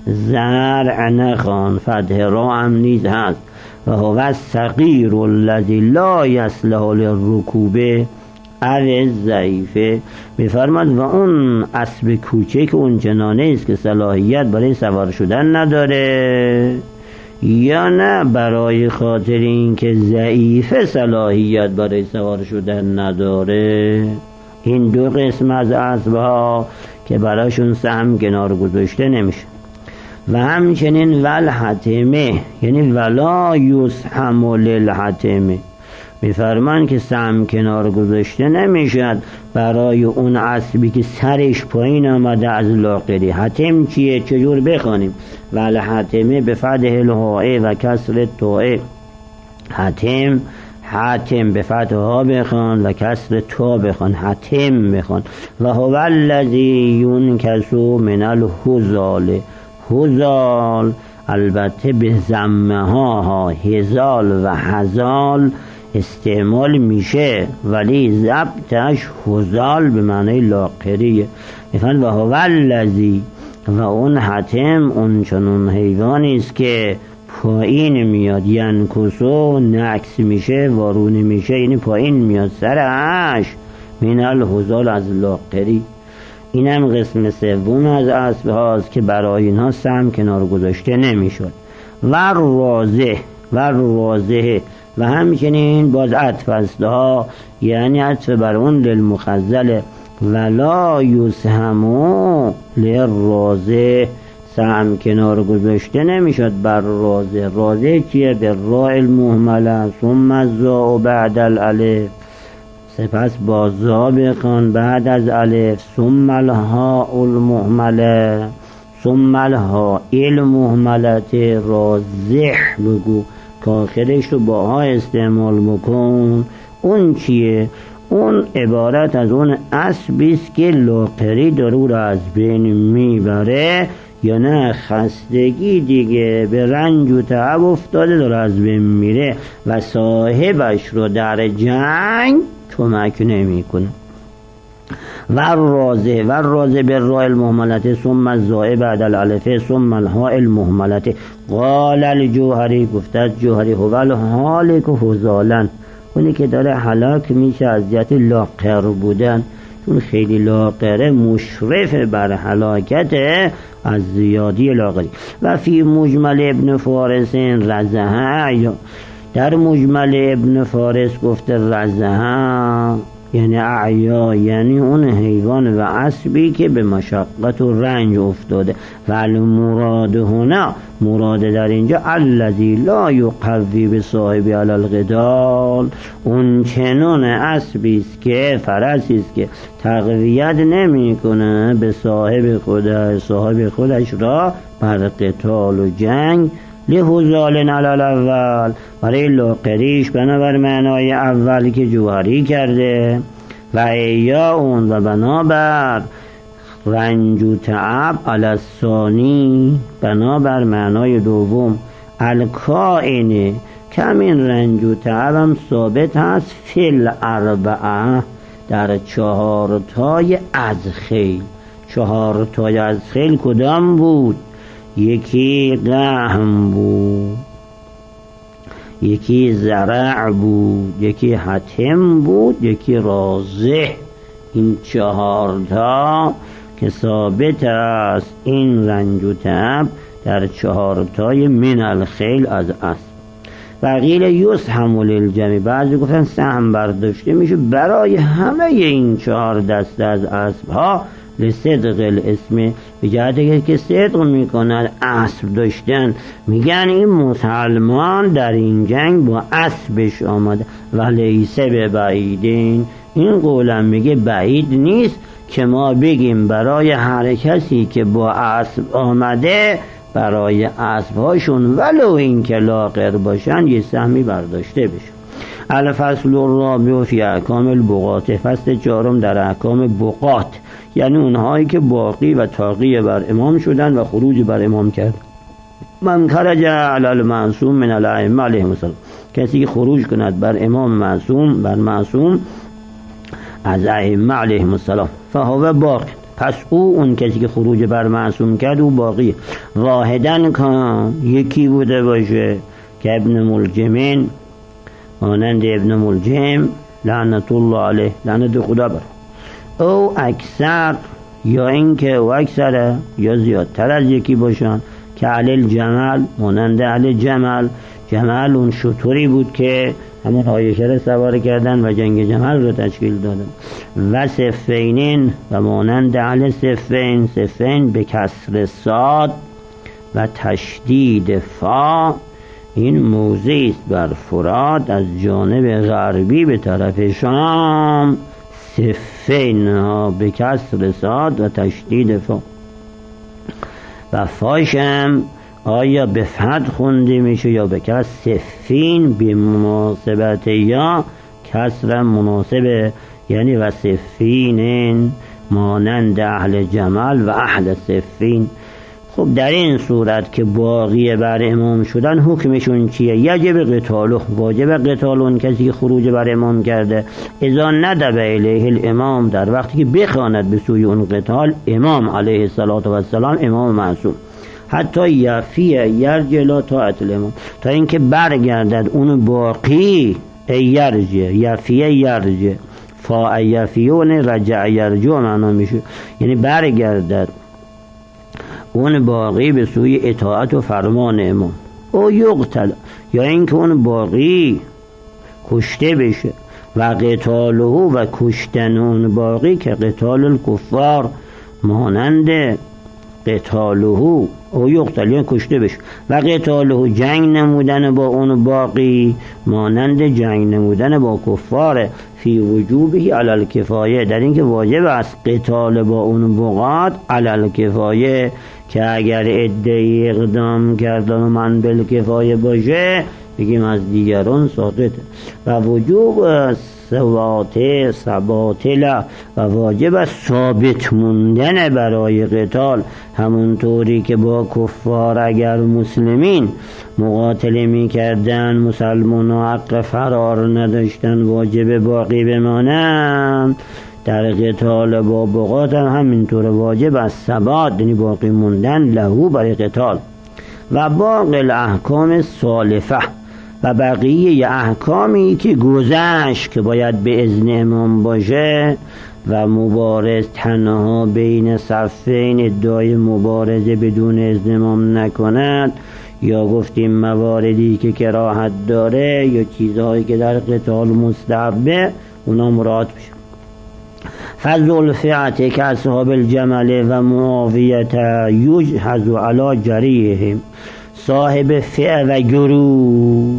زرع نخوان، فتح را هم نیز هست. و هو الصغیر الذی لا یصلح للرکوب او ضعیفه، میفرماد و اون اسب کوچک اون چنانه است که صلاحیت برای سوار شدن نداره، یا نه برای خاطر این که ضعیف صلاحیت برای سوار شدن نداره. این دو قسم از اسبها که براشون سهم کنار گذاشته نمیشه. و همچنین والحتمه، یعنی ولا یسهم للحتمه، میفرمان که سهم کنار گذاشته نمیشد برای اون اسبی که سرش پایین آمده از لاغری. حتم چیه؟ چجور بخوانیم؟ ولی حتمه به فتح الهاء و کسر تاء. حتم، حتم به فتح ها بخوان و کسر تا بخوان، حتم بخوان. و هو الذی ینکسو من الهزال، هزال البته به زمه ها، هزال و هزال استعمال میشه ولی ضبطش هزال به معنی لاغریه. میفرماید و هو الذی، و اون حتم اون چنون حیوانی است که پایین میاد، ینکسو نکس میشه، وارون میشه، یعنی پایین میاد سرش، من الهزال از لاغری. این هم قسم سوم از اسب هاست که برای اینها سهم کنار گذاشته نمیشد. و رازه، و رازه، و همچنین باز عطف است ها، یعنی عطف بر اون للمخزل. ولا یسهمو للرازه، سهم کنار گذاشته نمیشد بر رازه. رازه چیه؟ به راء المهمله ثم الزاء بعد الالف، سپس با زا بخوان بعد از الف، ثم الهاء المهمله، ثم الهاء المهمله، رازح بگو که آخرش رو با ها استعمال بکن. اون چیه؟ اون عبارت از اون اسبیست که لاغری داره او را از بین میبره، یا نه خستگی دیگه به رنج و تعب افتاده داره از بین میره و صاحبش رو در جنگ کمک نمیکنه. و رازه و رازه به راه المهملته ثم الزائه بعد الالفه ثم الهاء المهملته. قال الجوهری، گفته از جوهری، هو الهالک هزالا، اونی که داره هلاک میشه از جهت لاغر بودن، چون خیلی لاغره مشرف بر هلاکته از زیادی لاغری. و فی مجمل ابن فارس رزها، در مجمل ابن فارس گفته رزها یعنی اعیا، یعنی اون حیوان و اسبی که به مشقت و رنج افتاده. و المراد هنا، مراد در اینجا الذی لا یقوی به صاحبی علی القتال، اون چنون اسبی است که فرسی است که تقویت نمیکنه به صاحب خودش صاحب خودش را بر قتال و جنگ. لهزال علی الاول، برای لاغریش بنابر معنای اولی که جوهری کرده، و ایا اون و بنابر رنج و تعب علی الثانی، بنابر معنای دوم الکائنه، کمین رنج و تعب هم ثابت هست فی الاربعه، در چهار تای از خیل. چهار تای از خیل کدام بود؟ یکی قهم بود، یکی زرع بود، یکی حتم بود، یکی رازه. این چهار تا که ثابت است این رنج و تعب در چهار تای من الخیل از اسب. و قیل یسهم للجمع، بعضی گفتن سهم برداشته میشه برای همه این چهار دسته از اسب ها، لصدق الاسم، به جهت که صدق میکنن اسب داشتن، میگن این مسلمان در این جنگ با اسبش آمده. و لیسه به بعیدین، این قولم میگه بعید نیست که ما بگیم برای هر کسی که با اسب آمده برای اسب هاشون ولو این که لاغر باشن یه سهمی برداشته بشه. الفصل الرابع فی احکام البقات، فصل چهارم در احکام بقات، یعنی اونهایی که باقی و طاغی بر امام شدن و خروج بر امام کرد. من خرج علی المعصوم من الائمه علیهم السلام، کسی که خروج کند بر امام معصوم، بر معصوم از ائمه علیهم السلام، فهو باق، پس او اون کسی که خروج بر معصوم کرد او باقی. واحدن کان، یکی بوده باشه که ابن ملجمین، مانند ابن ملجم لعنت الله علیه، لعنت خدا بر او اکثر، یا اینکه او اکثره یا زیادتر از یکی باشن که علی جمل، مانند علی جمل. جمل اون شطوری بود که همون عایشه را سوار کردن و جنگ جمل را تشکیل دادن. و صفینین، و مانند علی صفین، صفین به کسر صاد و تشدید فا، این موضعی است بر فرات از جانب غربی به طرف شام. صفین ها به کسر صاد و تشدید فا، و فاشم آیا به فتح خونده میشه یا به کسر؟ صفین به مناسبت یا کسر مناسبه، یعنی و صفینین مانند اهل جمل و اهل صفین. خب در این صورت که باقی بر امام شدن حکمشون چیه؟ یجب قتاله، واجب قتال اون کسی که خروج بر امام کرده. اذا ندب الیه الامام، در وقتی که بخواند به سوی اون قتال امام علیه السلام، امام معصوم، حتی یفیه یرجلا طاعت الامام، تا اینکه برگردد اون باقی، یرجه یفیه یرجه فا یفیون رجع یرجو معنا میشه، یعنی برگردد اون باقی به سوی اطاعت و فرمان امام. او یقتل، یا اینکه اون باقی کشته بشه. و قتاله و کشتن اون باقی که قتال الکفار، مانند قتاله او یقتل، یعنی کشته بشه. و قتاله جنگ نمودن با اون باقی، مانند جنگ نمودن با کفار. فی وجوبه علی الکفایه، در این که واجب است قتال با اون بقات علی الکفایه، که اگر ادعی اقدام کردن و من بالکفایه باشه بگیم از دیگران ساقطه. و وجوب ثبات ثبات له و واجب است ثابت موندن برای قتال، همونطوری که با کفار اگر مسلمین مقاتله می کردن مسلمان ها حق فرار نداشتن واجب باقی بمانند، در قتال با بغات هم همینطور واجب است ثبات یعنی باقی موندن لهو برای قتال. و باقی الاحکام سالفه و بقیه احکامی که گذشت که باید به اذن امام باشه و مبارز تنها بین صفین ادعای مبارزه بدون اذن امام نکند، یا گفتیم مواردی که کراهت داره یا چیزهایی که در قتال مستحبه اونا مراد بشه. فذوالفئة که اصحاب الجمل و معاویت یجهز علی جریهم، صاحب فئه و گروه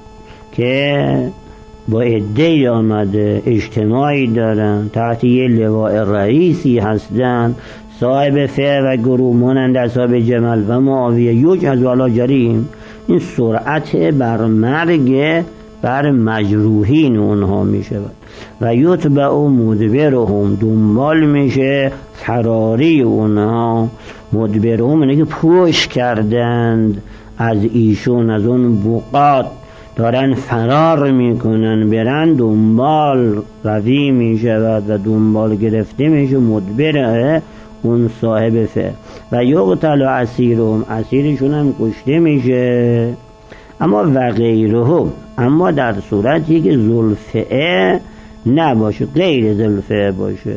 که با عده‌ای آمده اجتماعی دارن تحت یه لواء رئیسی هستن، صاحب فئه و گروه مانند اصحاب جمل و معاویه یجهز علی جریهم، این سرعت بر مرگ بر مجروحین اونها می شود. و یتبع مدبرهم، دنبال میشه فراری اونها، مدبرهم اینه که پوش کردند از ایشون، از اون بقات دارن فرار میکنن، برن دنبال روی میشود و دنبال گرفته میشه مدبره اون صاحب فعل. و یقتل اسیرهم، اسیرشون هم کشته میشه. اما و غیرهم، اما در صورتی که ذوالفئه نباشه، غیر ذوالفئه باشه.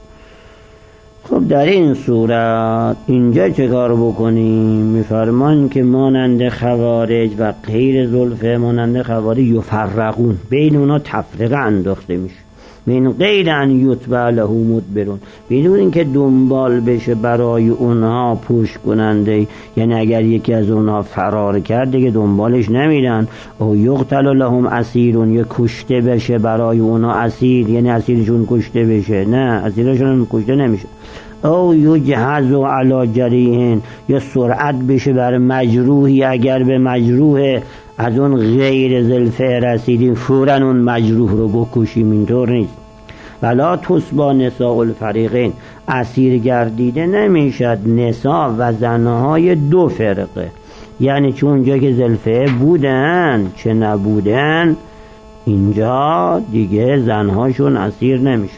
خب در این صورت اینجا چه کار بکنیم؟ میفرمان که مانند خوارج و غیر ذوالفئه مانند خوارج یفرقون، بین اونا تفرقه انداخته میشه، من غیر ان یتبع له مدبرون، بدون اینکه دنبال بشه برای اونها پوش کننده، یعنی اگر یکی از اونها فرار کرد دیگه دنبالش نمیرن. او یقتل لهم اسیرون، یا کشته بشه برای اونها اسیر، یعنی اسیرشون کشته بشه، نه اسیرشون کشته نمیشه. او یجهز علی جریحین، یا سرعت بشه بر مجروحی، اگر به مجروح از اون غیر ذوالفئه رسیدیم فوراً اون مجروح رو بکشیم، اینطور نیست. ولا تسبا نساء الفریقین، اسیر گردیده نمیشد نساء و زنهای دو فرقه، یعنی چون اونجا که ذوالفئه بودن چه نبودن اینجا دیگه زنهاشون اسیر نمیشن.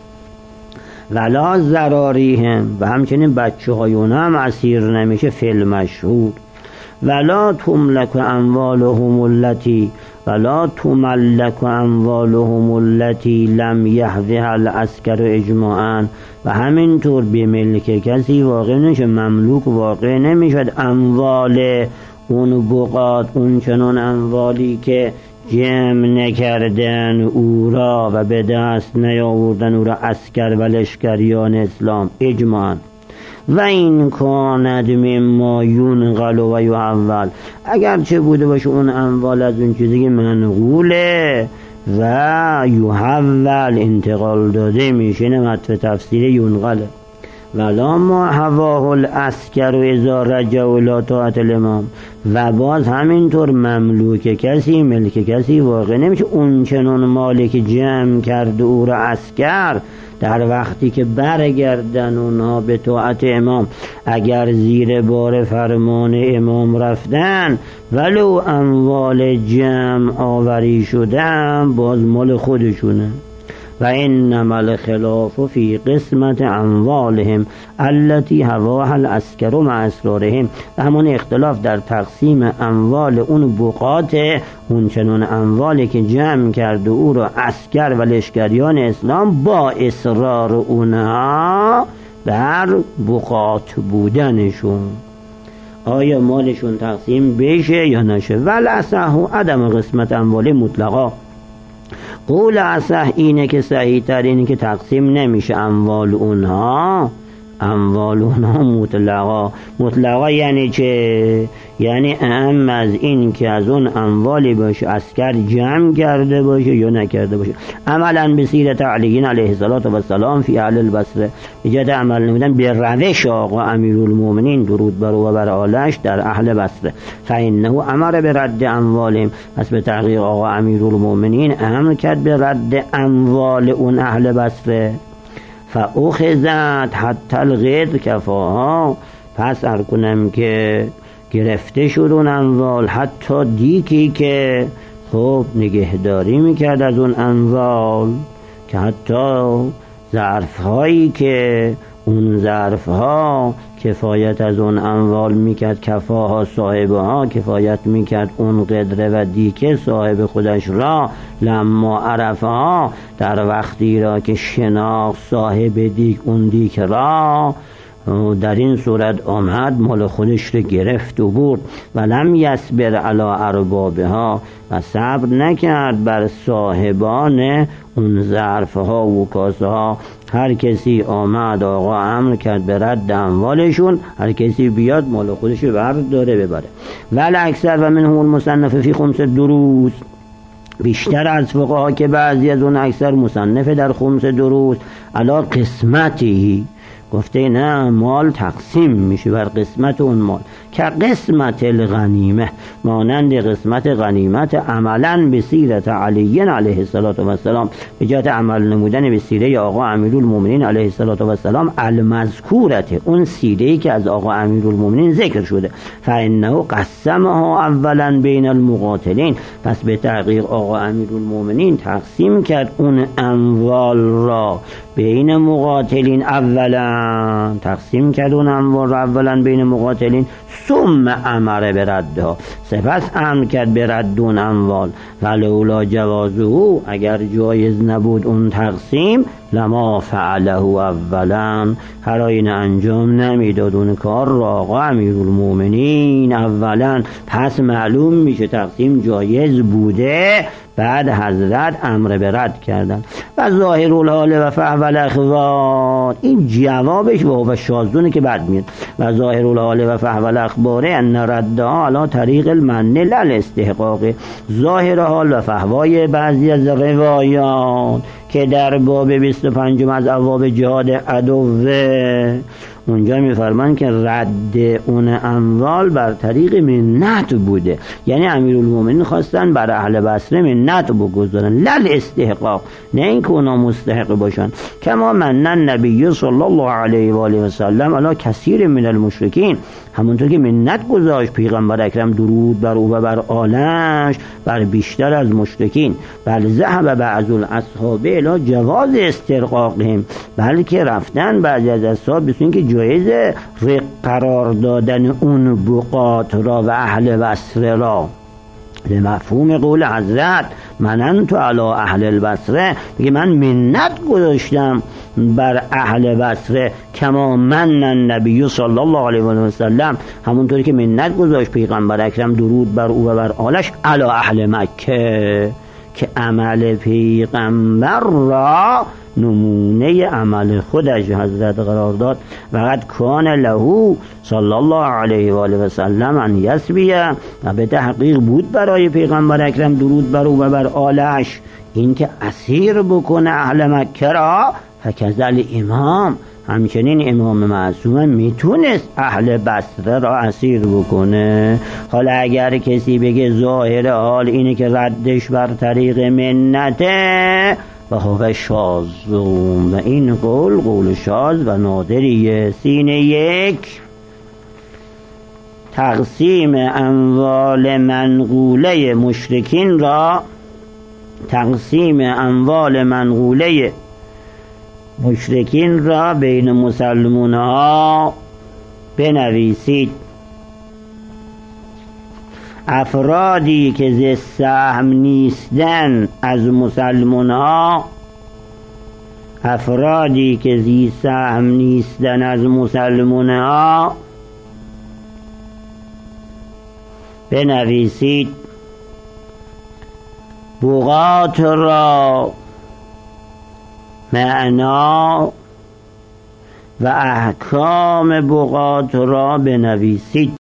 ولا ذراریهم، و همچنین بچه های اونا هم اسیر نمیشه فی المشهور. ولا تملک اموالهم التي ولا تملک اموالهم التي لم یحوها العسکر اجماعا، و همینطور به ملک کسی واقع نمیشه، مملوک واقع نمیشد اموال اون بقات، اون چنان اموالی که جمع نکردن او را و به دست نیاوردن او را عسکر و لشکریان اسلام اجماعا. و این کاند مما ینقل و یحول، اگر چه بوده باشه اون اموال از اون چیزی که منقوله و یحول انتقال داده میشه، نه مطلب تفسیر ینقله. ولا ما هواه العسکر و اذا رجع الی طاعت الامام، و باز همینطور مملوک کسی ملک کسی واقع نمیشه اون چنان مالی که جمع کرده او را عسکر در وقتی که برگردن اونها به طاعت امام، اگر زیر بار فرمان امام رفتن ولو اموال جمع آوری شدن باز مال خودشونه. و انما الخلاف فی قسمت اموالهم التي هواها العسکر مع اسرارهم، همون اختلاف در تقسیم اموال اون بقات، اون چنان اموالی که جمع کرده او را عسکر و لشکریان اسلام با اصرار اونها بر بقات بودنشون، آیا مالشون تقسیم بشه یا نشه. والاصح عدم قسمت اموال مطلقا، قول اصح اینه که صحیح تر اینه که تقسیم نمیشه اموال اونها، اموال اونها مطلقا. مطلقا یعنی چه؟ یعنی اهم از این که از اون اموالی باشه عسکر جمع کرده باشه یا نکرده باشه. عملا به سیرت علی علیه السلام فی اهل البصره، ایجاد عمل نمودن به روش آقا امیرالمومنین درود بر او و بر آلش در اهل بصره. فانه امر به رد اموالهم، پس به تحقیق آقا امیرالمومنین امر کرد به رد اموال اون اهل بصره. فاخذت حتی الغد کفاها، پس ار کنم که گرفته شد اون اموال حتی دیکی که خب نگهداری میکرد از اون اموال، که حتی ظرف هایی که اون ظرف ها کفایت از اون اموال میکرد، کفاها صاحبه ها کفایت میکرد اون قدره و دیکه صاحب خودش را، لما عرفه ها در وقتی را که شناخت صاحب دیک اون دیک را، در این صورت آمد مال خودش رو گرفت و برد. و لم یصبر علی اربابها، و صبر نکرد بر صاحبان اون ظرف ها و کاسه ها. هر کسی آمد آقا امر کرد به رد اموالشون، هر کسی بیاد مال خودش رو برداره ببره. ولی اکثر و منهم المصنف فی خمس دروس، بیشتر از فقها که بعضی از اون اکثر مصنف در خمس دروس علا قسمتی، گفته نه مال تقسیم میشه بر قسمت اون مال، که قسمت الغنیمه، مانند قسمت غنیمت، عملا به سیرت علی علیه السلام، به جهت عمل نمودن به سیره آقا امیرالمومنین علیه السلام المذکورته، اون سیره‌ای که از آقا امیرالمومنین ذکر شده. فانه قسمها اولا بین المقاتلین، پس به تحقیق آقا امیرالمومنین تقسیم کرد اون اموال را بین مقاتلین، اولا تقسیم کرد اون اموال را اولا بین مقاتلین، ثم امر به ردها، سپس امر کرد به رد اون اموال. ولولا جوازه، اگر جایز نبود اون تقسیم، لما فعله اولا، هر این انجام نمیداد اون کار را آقا امیرالمومنین اولا. پس معلوم میشه تقسیم جایز بوده، بعد حضرت امر به رد کردن. و ظاهر الحال و فهو الاخبار، این جوابش و شاذونه که بعد میاد. و ظاهر الحال و فهو الاخبار ان ردها علی طریق المن لل استحقاق، ظاهر حال و فهوای بعضی از روایات که در باب بیست و پنج از ابواب جهاد عدوه، اونجا میفرمان که رد اون اموال بر طریق منت بوده، یعنی امیرالمومنین خواستن بر اهل بصره منت بگذارن، لل استحقاق، نه اینکه اونا مستحق باشن. کما من النبی صلی الله علیه و آله و سلم علی کثیر من المشرکین، همونطور که منت گذاشت پیغمبر اکرم درود بر او و بر آلش بر بیشتر از مشرکین. بل ذهب بعض الاصحاب الی جواز استرقاقهم، بلکه رفتن بعضی از اصحاب بسون که جایز قرار دادن اون بقات را و اهل بصره را، به مفهوم قول حضرت مننت علی اهل البصره، میگه من منت گذاشتم بر اهل بصره، کما من النبی صلی الله علیه و سلم، همونطوری که منت گذاشت پیغمبر اکرم درود بر او و بر آلش علی اهل مکه، که عمل پیغمبر را نمونه عمل خودش حضرت قرار داد. وقت کان له صلی الله علیه و آله و سلم ان یسبیه، و به تحقیق بود برای پیغمبر اکرم درود بر او و بر آلش این که اسیر بکنه اهل مکه را، فکذل امام، همچنین امام معصوم میتونست اهل بصره را اسیر بکنه. حالا اگر کسی بگه ظاهر حال اینه که ردش بر طریق منته، و هو شاذ، و این قول قول شاذ و نادریه. سینه یک، تقسیم اموال منقوله مشرکین را، تقسیم اموال منقوله مشرکین را بین مسلمان ها بنویسید. افرادی که ز سهم نیستن از مسلمان ها، افرادی که زی سهم نیستن از مسلمان ها بنویسید. بقات را معنا و احکام بقات را بنویسید.